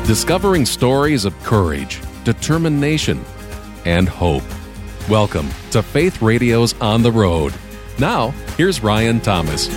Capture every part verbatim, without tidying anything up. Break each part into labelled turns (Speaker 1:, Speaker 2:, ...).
Speaker 1: discovering stories of courage, determination, and hope. Welcome to Faith Radio's On the Road. Now, here's Ryan Thomas.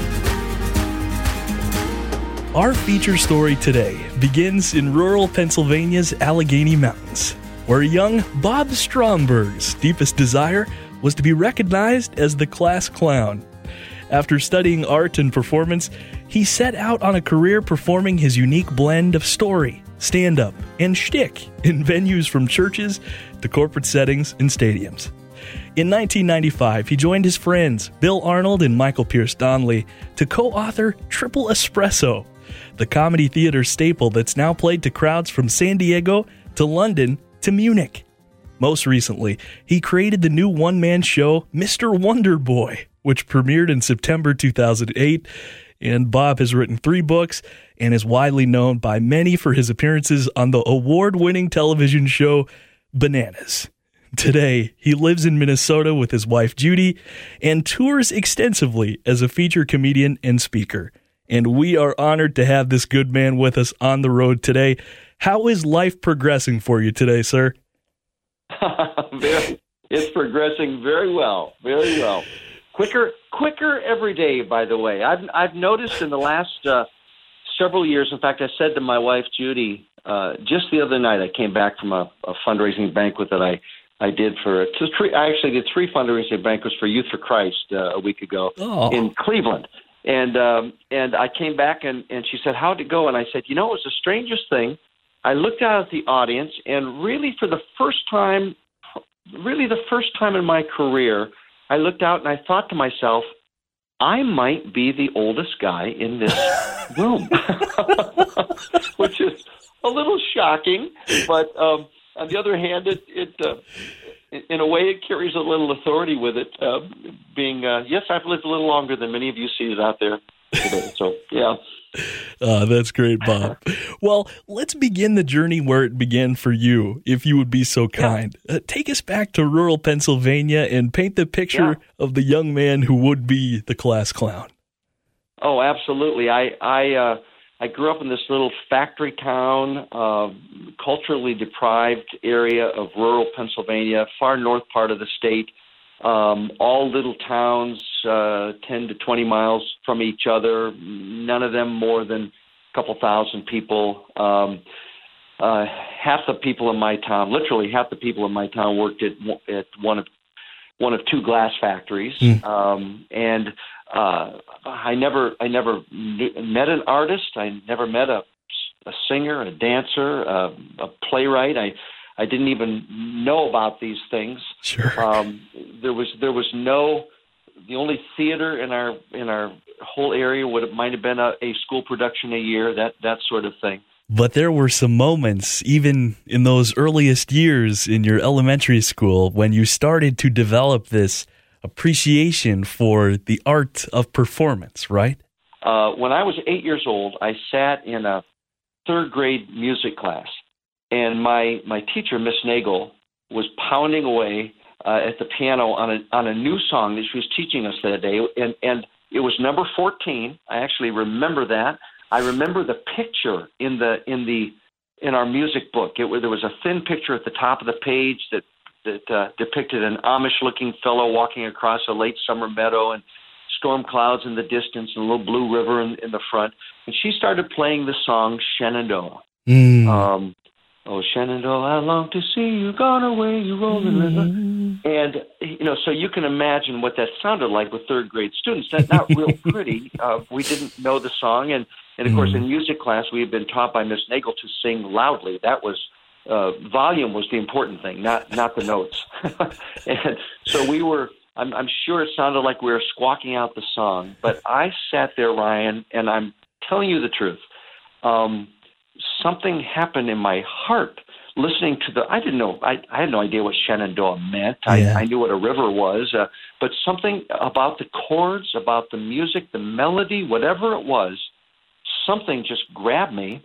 Speaker 2: Our feature story today begins in rural Pennsylvania's Allegheny Mountains, where young Bob Stromberg's deepest desire was to be recognized as the class clown. After studying art and performance, he set out on a career performing his unique blend of story, stand-up, and shtick in venues from churches to corporate settings and stadiums. In nineteen ninety-five, he joined his friends Bill Arnold and Michael Pierce Donnelly to co-author Triple Espresso, the comedy theater staple that's now played to crowds from San Diego to London to Munich. Most recently, he created the new one-man show Mister Wonder Boy, which premiered in September two thousand eight, and Bob has written three books and is widely known by many for his appearances on the award-winning television show Bananas. Today, he lives in Minnesota with his wife Judy and tours extensively as a feature comedian and speaker. And we are honored to have this good man with us on the road today. How is life progressing for you today, sir?
Speaker 3: very, it's progressing very well, very well. Quicker, quicker every day. By the way, I've I've noticed in the last uh, several years. In fact, I said to my wife Judy uh, just the other night. I came back from a, a fundraising banquet that I, I did for. Three, I actually did three fundraising banquets for Youth for Christ uh, a week ago oh. in Cleveland, and um, and I came back and, and she said, "How'd it go?" And I said, "You know, it was the strangest thing. I looked out at the audience, and really, for the first time, really the first time in my career, I looked out and I thought to myself, I might be the oldest guy in this room," which is a little shocking. But um, on the other hand, it, it uh, in a way, it carries a little authority with it. Uh, being, uh, yes, I've lived a little longer than many of you seated out there today. So, yeah.
Speaker 2: Uh, that's great, Bob. Well, let's begin the journey where it began for you, if you would be so kind. Yeah. Uh, take us back to rural Pennsylvania and paint the picture yeah. of the young man who would be the class clown.
Speaker 3: Oh, absolutely. I I, uh, I grew up in this little factory town, uh, culturally deprived area of rural Pennsylvania, far north part of the state. Um, all little towns, uh, ten to twenty miles from each other, none of them more than a couple thousand people. Um, uh, half the people in my town, literally half the people in my town worked at, at one of, one of two glass factories. Mm. Um, and, uh, I never, I never knew, met an artist. I never met a, a singer, a dancer, uh, a playwright. I, I didn't even know about these things.
Speaker 2: Sure.
Speaker 3: Um, there was there was no. The only theater in our in our whole area would have, might have been a, a school production a year. That that sort of thing.
Speaker 2: But there were some moments, even in those earliest years in your elementary school, when you started to develop this appreciation for the art of performance, right?
Speaker 3: Uh, when I was eight years old, I sat in a third grade music class. And my, my teacher, Miss Nagel, was pounding away uh, at the piano on a on a new song that she was teaching us that day, and and it was number fourteen. I actually remember that. I remember the picture in the in the in our music book. It was, there was a thin picture at the top of the page that that uh, depicted an Amish-looking fellow walking across a late summer meadow and storm clouds in the distance and a little blue river in, in the front. And she started playing the song Shenandoah.
Speaker 2: Mm.
Speaker 3: Um, Oh, Shenandoah, I long to see you gone away, you rolling river. And, you know, so you can imagine what that sounded like with third grade students. That's not real pretty. Uh, we didn't know the song. And, and of course, in music class, we had been taught by Miss Nagel to sing loudly. That was, uh, volume was the important thing, not, not the notes. And so we were, I'm, I'm sure it sounded like we were squawking out the song. But I sat there, Ryan, and I'm telling you the truth. Um, Something happened in my heart listening to the, I didn't know, I, I had no idea what Shenandoah meant.
Speaker 2: Yeah.
Speaker 3: I, I knew what a river was, uh, but something about the chords, about the music, the melody, whatever it was, something just grabbed me,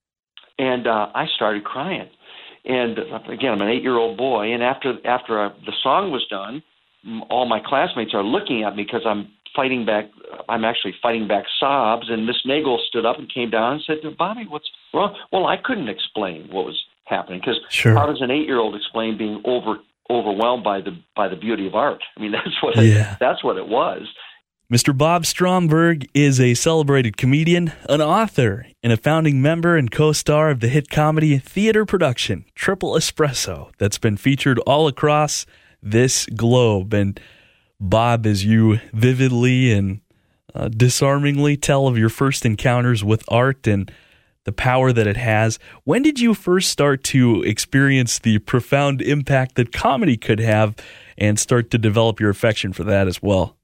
Speaker 3: and uh, I started crying. And again, I'm an eight-year-old boy, and after after uh, the song was done, all my classmates are looking at me because I'm fighting back. I'm actually fighting back sobs. And Miss Nagel stood up and came down and said, "Bobby, what's wrong?" Well, I couldn't explain what was happening because
Speaker 2: sure.
Speaker 3: how does an eight-year-old explain being over overwhelmed by the by the beauty of art? I mean, that's what
Speaker 2: yeah.
Speaker 3: it, that's what it was.
Speaker 2: Mister Bob Stromberg is a celebrated comedian, an author, and a founding member and co-star of the hit comedy theater production Triple Espresso that's been featured all across this globe. And Bob, as you vividly and uh, disarmingly tell of your first encounters with art and the power that it has, when did you first start to experience the profound impact that comedy could have and start to develop your affection for that as well?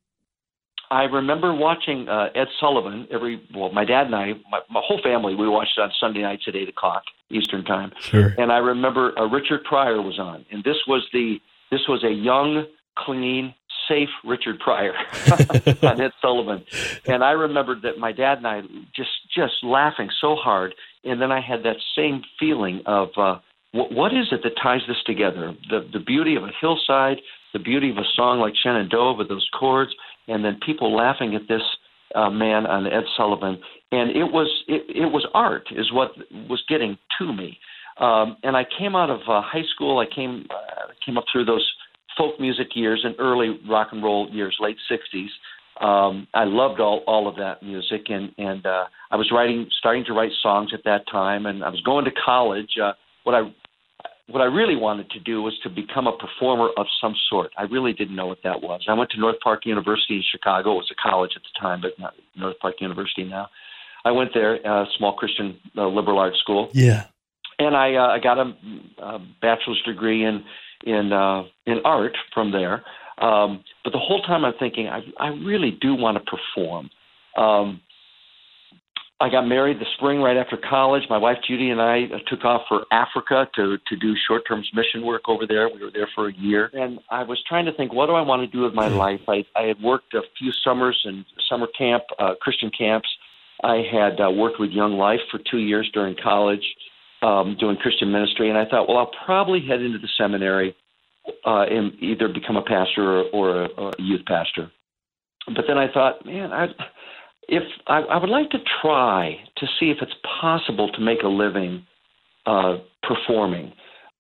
Speaker 3: I remember watching uh, Ed Sullivan every, well, my dad and I, my, my whole family, we watched it on Sunday nights at eight o'clock Eastern time.
Speaker 2: Sure.
Speaker 3: And I remember uh, Richard Pryor was on, and this was the, this was a young, clean, safe Richard Pryor on Ed Sullivan. And I remembered that my dad and I just, just laughing so hard. And then I had that same feeling of, uh, what, what is it that ties this together? The, the beauty of a hillside, the beauty of a song like Shenandoah with those chords, and then people laughing at this uh, man on Ed Sullivan, and it was it, it was art is what was getting to me. Um, and I came out of uh, high school. I came uh, came up through those folk music years and early rock and roll years, late sixties. Um, I loved all, all of that music, and and uh, I was writing, starting to write songs at that time, and I was going to college. Uh, what I What I really wanted to do was to become a performer of some sort. I really didn't know what that was. I went to North Park University in Chicago. It was a college at the time, but not North Park University now. I went there, a small Christian uh, liberal arts school.
Speaker 2: Yeah.
Speaker 3: And I uh, I got a, a bachelor's degree in in uh, in art from there. Um, but the whole time I'm thinking, I, I really do want to perform. Um, I got married the spring right after college. My wife, Judy, and I uh, took off for Africa to, to do short-term mission work over there. We were there for a year. And I was trying to think, what do I want to do with my life? I, I had worked a few summers in summer camp, uh, Christian camps. I had uh, worked with Young Life for two years during college um, doing Christian ministry. And I thought, well, I'll probably head into the seminary uh, and either become a pastor or, or, a, or a youth pastor. But then I thought, man, I... If I, I would like to try to see if it's possible to make a living uh, performing,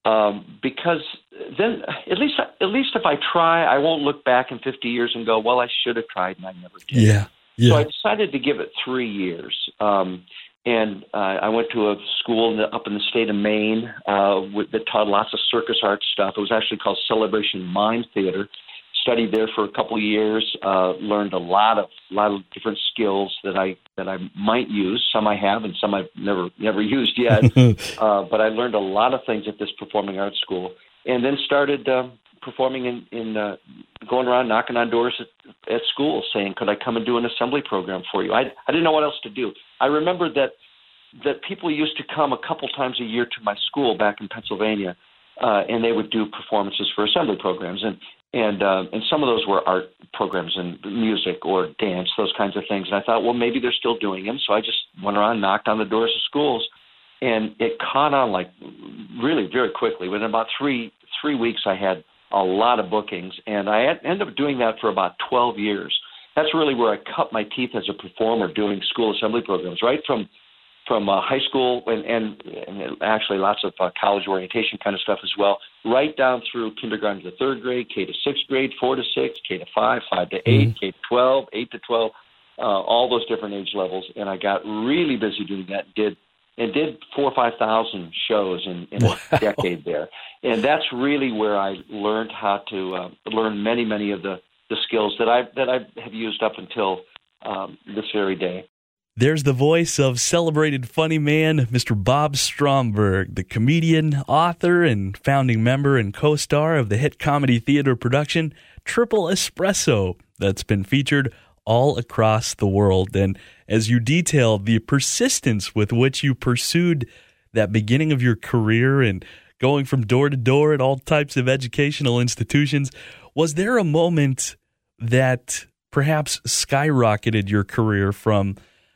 Speaker 3: um, because then at least at least if I try, I won't look back in fifty years and go, well, I should have tried and I never did.
Speaker 2: Yeah, yeah.
Speaker 3: So I decided to give it three years, um, and uh, I went to a school in the, up in the state of Maine uh, with, that taught lots of circus art stuff. It was actually called Celebration Mime Theater. Studied there for a couple of years, uh, learned a lot of lot of different skills that I that I might use. Some I have, and some I've never never used yet. uh, but I learned a lot of things at this performing arts school, and then started uh, performing in, in uh, going around knocking on doors at, at schools, saying, "Could I come and do an assembly program for you?" I I didn't know what else to do. I remember that that people used to come a couple times a year to my school back in Pennsylvania, uh, and they would do performances for assembly programs, and. And uh, and some of those were art programs and music or dance, those kinds of things. And I thought, well, maybe they're still doing them. So I just went around, knocked on the doors of schools, and it caught on like really very quickly. Within about three three weeks, I had a lot of bookings, and I had, ended up doing that for about twelve years. That's really where I cut my teeth as a performer, doing school assembly programs, right from from uh, high school and, and, and actually lots of uh, college orientation kind of stuff as well, right down through kindergarten to third grade, K to sixth grade, four to six, K to five, five to eight, mm-hmm. K to twelve, eight to twelve, uh, all those different age levels. And I got really busy doing that and did, and did four or five thousand shows in, in
Speaker 2: wow.
Speaker 3: a decade there. And that's really where I learned how to uh, learn many, many of the, the skills that I that I have used up until um, this very day.
Speaker 2: There's the voice of celebrated funny man, Mister Bob Stromberg, the comedian, author, and founding member and co-star of the hit comedy theater production Triple Espresso that's been featured all across the world. And as you detail the persistence with which you pursued that beginning of your career and going from door to door at all types of educational institutions, was there a moment that perhaps skyrocketed your career from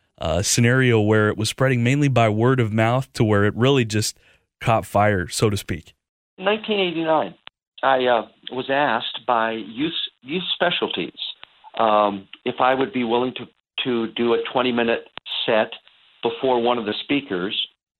Speaker 2: a scenario where it was spreading mainly by word of mouth to where it really just caught fire, so to speak?
Speaker 3: nineteen eighty-nine, I uh, was asked by Youth, Youth Specialties um, if I would be willing to, to do a twenty-minute set before one of the speakers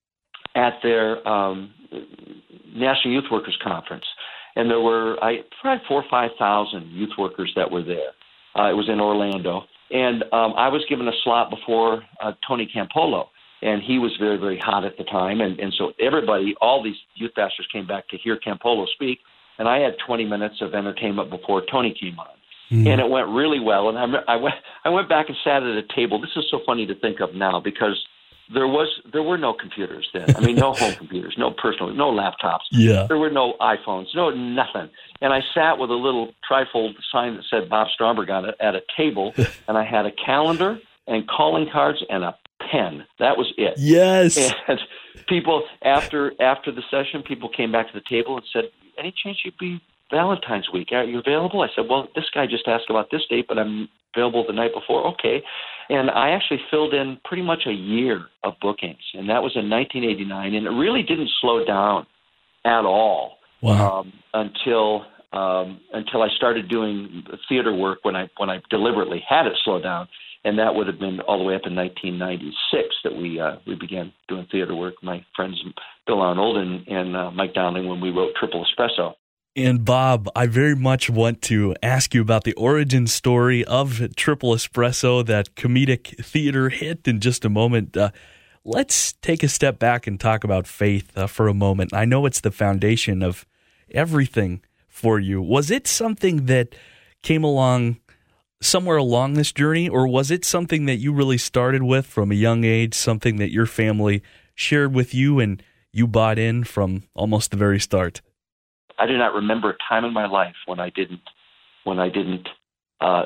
Speaker 3: at their um, National Youth Workers Conference. And there were I, probably four or five thousand youth workers that were there. Uh, it was in Orlando. And um, I was given a slot before uh, Tony Campolo, and he was very, very hot at the time. And, and so everybody, all these youth pastors came back to hear Campolo speak, and I had twenty minutes of entertainment before Tony came on. Mm. And it went really well. And I, I, went, I went back and sat at a table. This is so funny to think of now because there was there were no computers then. I mean, no home computers, no personal, no laptops.
Speaker 2: Yeah.
Speaker 3: There were no iPhones, no nothing. And I sat with a little trifold sign that said Bob Stromberg on it at a table, and I had a calendar and calling cards and a pen. That was it.
Speaker 2: Yes.
Speaker 3: And people, after after the session, people came back to the table and said, any chance you'd be Valentine's week? Are you available? I said, well, this guy just asked about this date, but I'm available the night before. Okay. And I actually filled in pretty much a year of bookings, and that was in nineteen eighty-nine, and it really didn't slow down at all.
Speaker 2: Wow.
Speaker 3: um, until um, until I started doing theater work when I when I deliberately had it slow down, and that would have been all the way up in nineteen ninety-six that we uh, we began doing theater work. My friends Bill Arnold and, and uh, Mike Dowling when we wrote Triple Espresso.
Speaker 2: And Bob, I very much want to ask you about the origin story of Triple Espresso, that comedic theater hit, in just a moment. Uh, let's take a step back and talk about faith uh, for a moment. I know it's the foundation of everything for you. Was it something that came along somewhere along this journey, or was it something that you really started with from a young age, something that your family shared with you and you bought in from almost the very start?
Speaker 3: I do not remember a time in my life when I didn't when I didn't uh,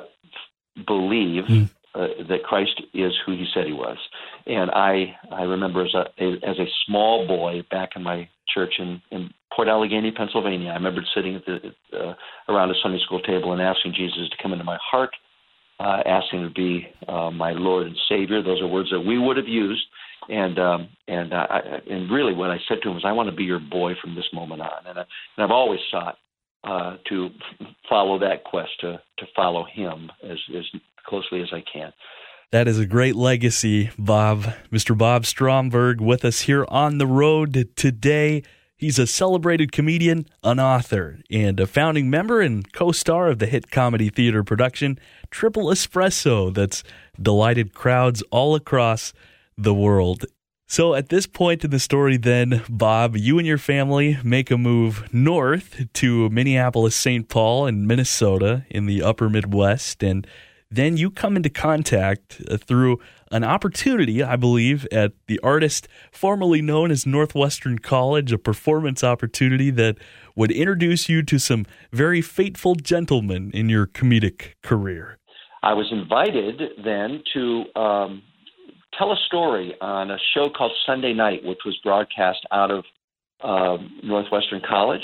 Speaker 3: believe mm. uh, that Christ is who He said He was. And I I remember as a, a as a small boy back in my church in, in Port Allegany, Pennsylvania, I remember sitting at the uh, around a Sunday school table and asking Jesus to come into my heart, uh, asking to be uh, my Lord and Savior. Those are words that we would have used. And um, and uh, I, and really, what I said to him was, "I want to be your boy from this moment on." And, I, and I've always sought uh, to follow that quest, to to follow Him as as closely as I can.
Speaker 2: That is a great legacy, Bob. Mister Bob Stromberg with us here on the road today. He's a celebrated comedian, an author, and a founding member and co-star of the hit comedy theater production Triple Espresso that's delighted crowds all across the world. So at this point in the story then, Bob, you and your family make a move north to Minneapolis, Saint Paul, and Minnesota in the upper Midwest, and then you come into contact uh, through an opportunity, I believe, at the artist formerly known as Northwestern College, a performance opportunity that would introduce you to some very fateful gentlemen in your comedic career.
Speaker 3: I was invited then to um, tell a story on a show called Sunday Night, which was broadcast out of uh, Northwestern College.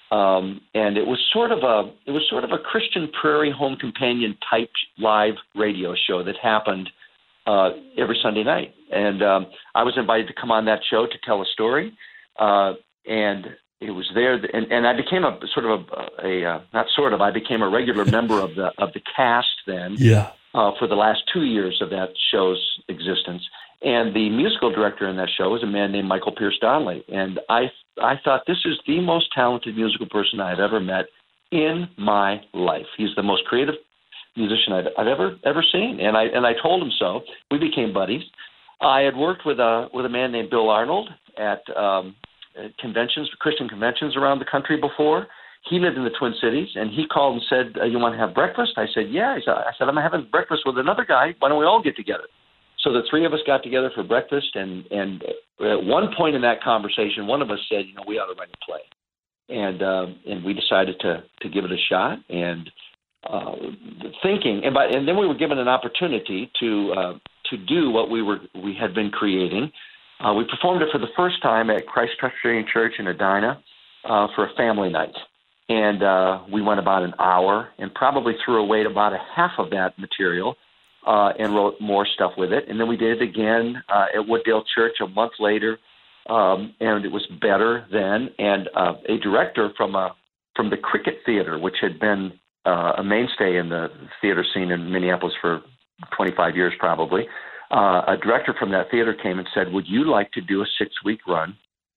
Speaker 3: Um, and it was sort of a it was sort of a Christian Prairie Home Companion type live radio show that happened uh, every Sunday night. And um, I was invited to come on that show to tell a story. Uh, and it was there, and, and I became a sort of a, a, a not sort of I became a regular member of the of the cast then.
Speaker 2: Yeah.
Speaker 3: Uh, for the last two years of that show's existence. And the musical director in that show was a man named Michael Pierce Donnelly. And I I thought, this is the most talented musical person I've ever met in my life. He's the most creative musician I've, I've ever ever seen. And I and I told him so. We became buddies. I had worked with a with a man named Bill Arnold at um, conventions, Christian conventions around the country before. He lived in the Twin Cities, and he called and said, uh, you want to have breakfast? I said, yeah. I said, I said, I'm having breakfast with another guy. Why don't we all get together? So the three of us got together for breakfast, and, and at one point in that conversation, one of us said, you know, we ought to write a play. And um, and we decided to, to give it a shot, and uh, thinking, and, by, and then we were given an opportunity to uh, to do what we were we had been creating. Uh, we performed it for the first time at Christ Presbyterian Church in Edina uh, for a family night. And uh, we went about an hour and probably threw away about a half of that material uh, and wrote more stuff with it. And then we did it again uh, at Wooddale Church a month later, um, and it was better then. And uh, a director from a from the Cricket Theater, which had been uh, a mainstay in the theater scene in Minneapolis for twenty-five years probably, uh, a director from that theater came and said, would you like to do a six-week run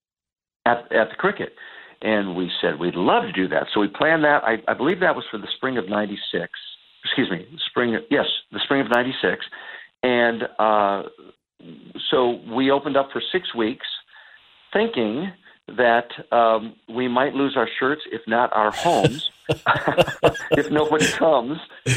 Speaker 3: at, at the Cricket? And we said, we'd love to do that. So we planned that. I, I believe that was for the spring of ninety-six. Excuse me, spring. Yes, the spring of ninety-six. And uh, so we opened up for six weeks thinking that um, we might lose our shirts, if not our homes, if nobody comes.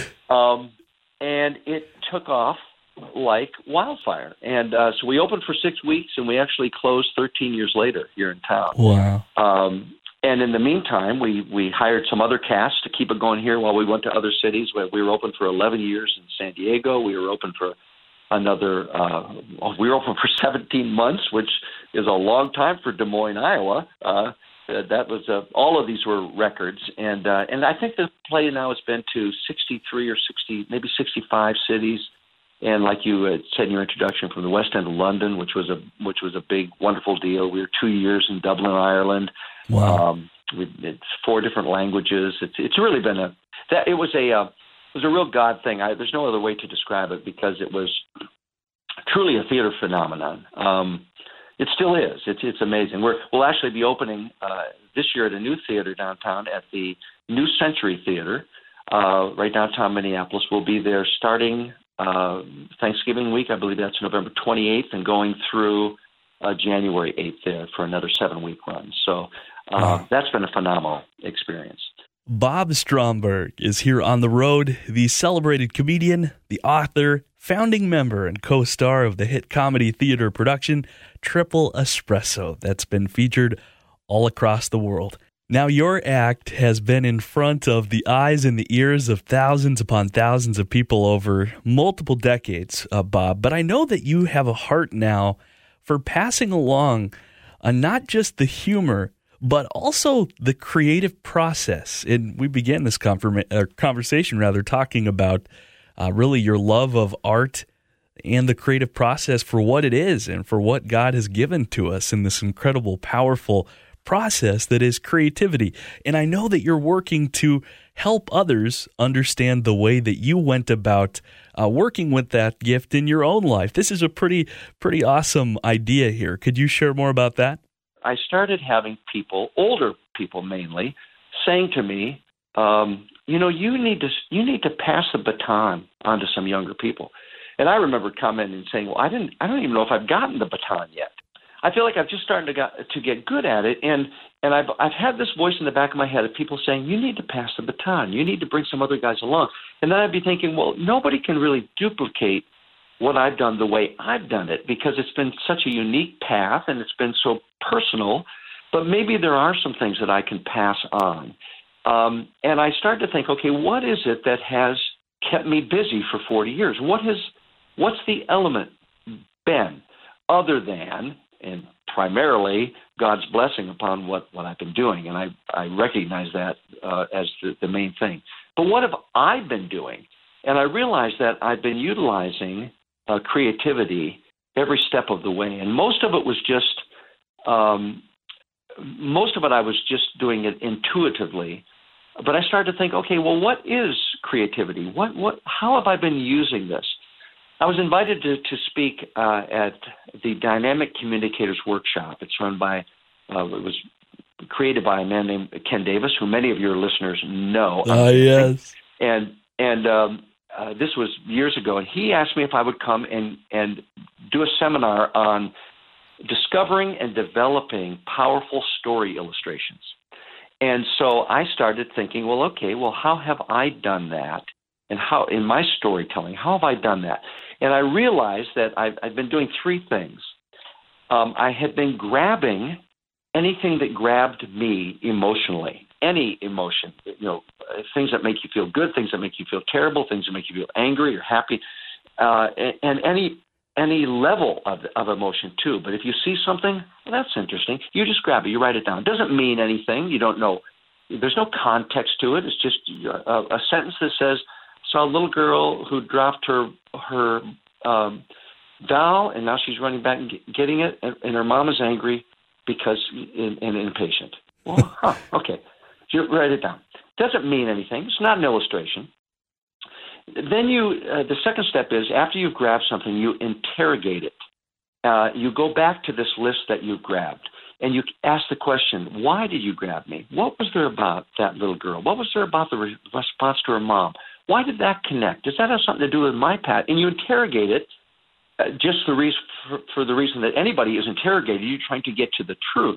Speaker 3: Um, and it took off like wildfire. And uh, so we opened for six weeks, and we actually closed thirteen years later here in town.
Speaker 2: Wow.
Speaker 3: Um, and in the meantime, we, we hired some other cast to keep it going here while we went to other cities. We, we were open for eleven years in San Diego. We were open for another, uh, we were open for seventeen months, which is a long time for Des Moines, Iowa. Uh, that was, uh, all of these were records. And, uh, and I think the play now has been to sixty-three or sixty, maybe sixty-five cities. And like you uh, said in your introduction, from the West End of London, which was a, which was a big, wonderful deal. We were two years in Dublin, Ireland.
Speaker 2: Wow.
Speaker 3: Um, we, it's four different languages. It's, it's really been a, that it was a, uh, it was a real God thing. I, there's no other way to describe it, because it was truly a theater phenomenon. Um, it still is. It's it's amazing. We're, we'll actually be opening uh, this year at a new theater downtown at the New Century Theater, uh, right downtown Minneapolis. We'll be there starting uh, Thanksgiving week. I believe that's November twenty-eighth, and going through uh, January eighth there for another seven-week run. So uh, wow. That's been a phenomenal experience.
Speaker 2: Bob Stromberg is here on the road, the celebrated comedian, the author, founding member, and co-star of the hit comedy theater production Triple Espresso, that's been featured all across the world. Now, your act has been in front of the eyes and the ears of thousands upon thousands of people over multiple decades, uh, Bob, but I know that you have a heart now for passing along uh, not just the humor, but also the creative process. And we began this confirma- uh, conversation rather talking about uh, really your love of art and the creative process for what it is and for what God has given to us in this incredible, powerful process that is creativity. And I know that you're working to help others understand the way that you went about uh, working with that gift in your own life. This is a pretty, pretty awesome idea here. Could you share more about that?
Speaker 3: I started having people, older people mainly, saying to me, um, you know, you need to you need to pass the baton on to some younger people. And I remember commenting and saying, well, I didn't, I don't even know if I've gotten the baton yet. I feel like I've just started to, got, to get good at it. And, and I've, I've had this voice in the back of my head of people saying, you need to pass the baton. You need to bring some other guys along. And then I'd be thinking, well, nobody can really duplicate what I've done the way I've done it, because it's been such a unique path and it's been so personal, but maybe there are some things that I can pass on. Um, and I started to think, okay, what is it that has kept me busy for forty years? What has, what's the element been other than, and primarily, God's blessing upon what, what I've been doing? And I, I recognize that uh, as the, the main thing. But what have I been doing? And I realized that I've been utilizing uh, creativity every step of the way. And most of it was just, um, most of it I was just doing it intuitively. But I started to think, okay, well, what is creativity? What, what, how have I been using this? I was invited to, to speak uh, at the Dynamic Communicators Workshop. It's run by, uh, it was created by a man named Ken Davis, who many of your listeners know.
Speaker 2: Ah, uh, yes.
Speaker 3: And, and, um, Uh, this was years ago, and he asked me if I would come and, and do a seminar on discovering and developing powerful story illustrations. And so I started thinking, well, okay, well, how have I done that? And how, in my storytelling, how have I done that? And I realized that I've, I've been doing three things. Um, I had been grabbing anything that grabbed me emotionally. Any emotion, you know, things that make you feel good, things that make you feel terrible, things that make you feel angry or happy, uh, and, and any any level of of emotion too. But if you see something, well, that's interesting, you just grab it, you write it down. It doesn't mean anything. You don't know. There's no context to it. It's just a, a sentence that says, "Saw a little girl who dropped her her um, doll, and now she's running back and get, getting it, and, and her mom is angry because and, and impatient." Well, huh, okay. You write it down. Doesn't mean anything. It's not an illustration. Then you, uh, the second step is after you've grabbed something, you interrogate it. Uh, you go back to this list that you grabbed, and you ask the question, why did you grab me? What was there about that little girl? What was there about the re- response to her mom? Why did that connect? Does that have something to do with my past? And you interrogate it uh, just the reason, for, for the reason that anybody is interrogated. You're trying to get to the truth.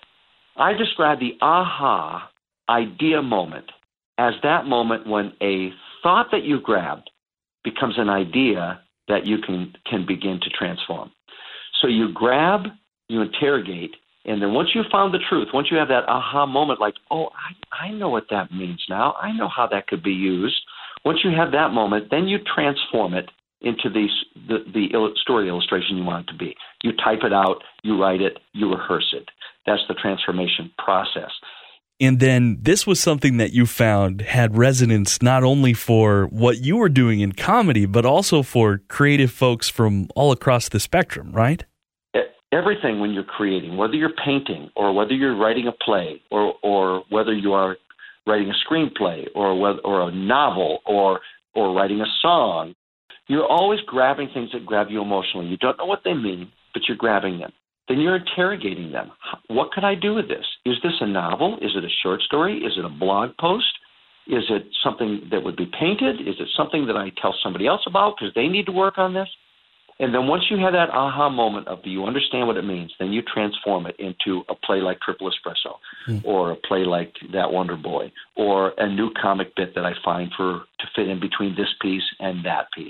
Speaker 3: I describe the aha idea moment as that moment when a thought that you grabbed becomes an idea that you can, can begin to transform. So you grab, you interrogate, and then once you've found the truth, once you have that aha moment like, oh, I, I know what that means now. I know how that could be used. Once you have that moment, then you transform it into the, the, the story illustration you want it to be. You type it out, you write it, you rehearse it. That's the transformation process.
Speaker 2: And then this was something that you found had resonance not only for what you were doing in comedy, but also for creative folks from all across the spectrum, right?
Speaker 3: Everything when you're creating, whether you're painting or whether you're writing a play or, or whether you are writing a screenplay or whether, or a novel or or writing a song, you're always grabbing things that grab you emotionally. You don't know what they mean, but you're grabbing them. Then you're interrogating them. What could I do with this? Is this a novel? Is it a short story? Is it a blog post? Is it something that would be painted? Is it something that I tell somebody else about because they need to work on this? And then once you have that aha moment of you understand what it means, then you transform it into a play like Triple Espresso mm. or a play like That Wonder Boy or a new comic bit that I find for to fit in between this piece and that piece.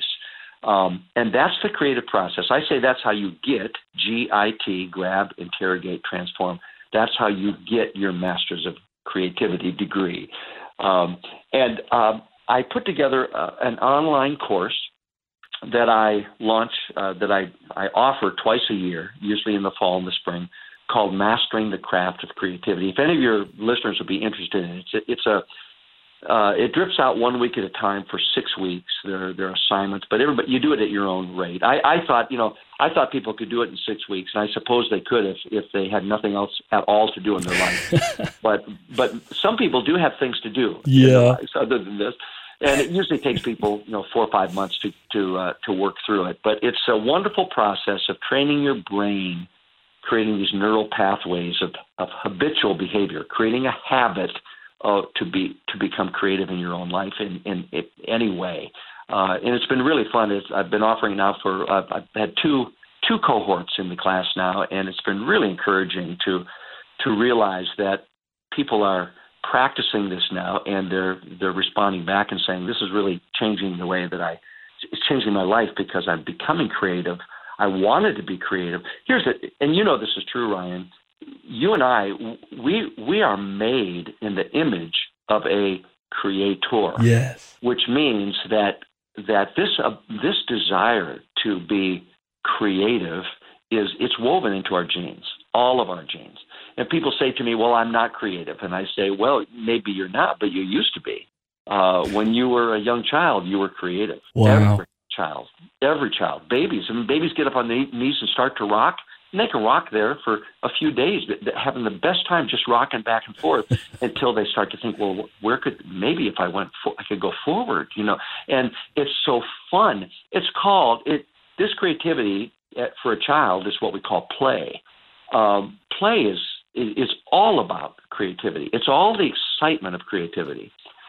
Speaker 3: Um, and that's the creative process. I say that's how you get, G I T, grab, interrogate, transform. That's how you get your Masters of Creativity degree. Um, and uh, I put together uh, an online course that I launch, uh, that I, I offer twice a year, usually in the fall and the spring, called Mastering the Craft of Creativity. If any of your listeners would be interested in it, it's a, it's a uh, it drips out one week at a time for six weeks. There, there are assignments, but everybody, you do it at your own rate. I, I thought, you know, I thought people could do it in six weeks, and I suppose they could if, if they had nothing else at all to do in their life. but, but some people do have things to do
Speaker 2: yeah.
Speaker 3: in their lives other than this. And it usually takes people, you know, four or five months to to uh, to work through it. But it's a wonderful process of training your brain, creating these neural pathways of, of habitual behavior, creating a habit uh, to be to become creative in your own life in, in, in any way. Uh, and it's been really fun. It's, I've been offering now for uh, I've had two two cohorts in the class now, and it's been really encouraging to to realize that people are practicing this now, and they're they're responding back and saying, this is really changing the way that I, it's changing my life because I'm becoming creative. I wanted to be creative. Here's it, and you know this is true, Ryan. You and I, we we are made in the image of a creator.
Speaker 2: Yes.
Speaker 3: Which means that that this uh, this desire to be creative is it's woven into our genes, all of our genes. And people say to me, well, I'm not creative. And I say, well, maybe you're not, but you used to be. Uh, when you were a young child, you were creative.
Speaker 2: Wow.
Speaker 3: Every child, every child, babies. I mean, babies get up on their knees and start to rock. And they can rock there for a few days, having the best time just rocking back and forth until they start to think, well, where could, maybe if I went, for, I could go forward, you know. And it's so fun. It's called, it. this creativity for a child is what we call play. Um, play is is all about creativity. It's all the excitement of creativity.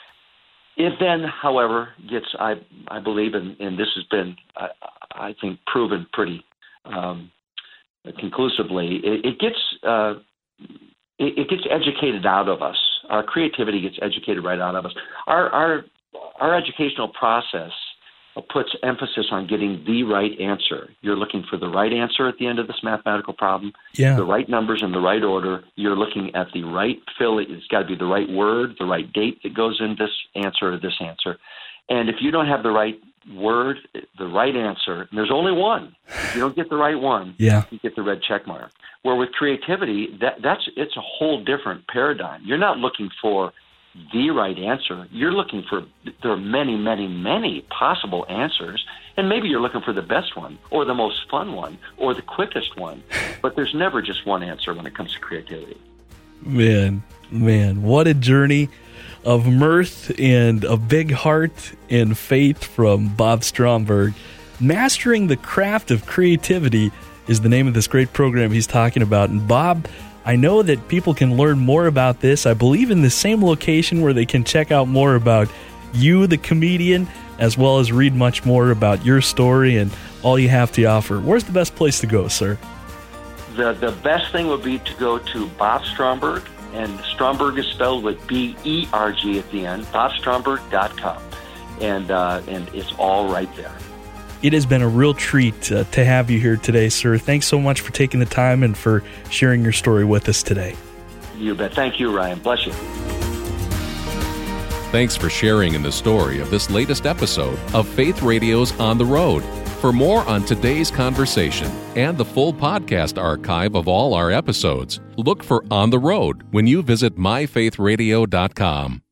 Speaker 3: It then, however, gets, I I believe, and, and this has been, I, I think, proven pretty um, conclusively, it, it gets uh, it, it gets educated out of us. Our creativity gets educated right out of us. Our our our educational process puts emphasis on getting the right answer. You're looking for the right answer at the end of this mathematical problem,
Speaker 2: yeah.
Speaker 3: the right numbers in the right order. You're looking at the right fill. It's got to be the right word, the right date that goes in this answer or this answer. And if you don't have the right word, the right answer, and there's only one. If you don't get the right one,
Speaker 2: yeah.
Speaker 3: you get the red check mark. Where with creativity, that, that's it's a whole different paradigm. You're not looking for the right answer. You're looking for, there are many, many, many possible answers, and maybe you're looking for the best one, or the most fun one, or the quickest one, but there's never just one answer when it comes to creativity.
Speaker 2: Man, man, what a journey. of mirth and a big heart and faith from Bob Stromberg. Mastering the Craft of Creativity is the name of this great program he's talking about. And Bob, I know that people can learn more about this, I believe, in the same location where they can check out more about you, the comedian, as well as read much more about your story and all you have to offer. Where's the best place to go, sir?
Speaker 3: The, the best thing would be to go to Bob Stromberg, and Stromberg is spelled with B E R G at the end, bob stromberg dot com. And, uh, and it's all right there.
Speaker 2: It has been a real treat uh, to have you here today, sir. Thanks so much for taking the time and for sharing your story with us today.
Speaker 3: You bet. Thank you, Ryan. Bless you.
Speaker 1: Thanks for sharing in the story of this latest episode of Faith Radio's On the Road. For more on today's conversation and the full podcast archive of all our episodes, look for On the Road when you visit my faith radio dot com.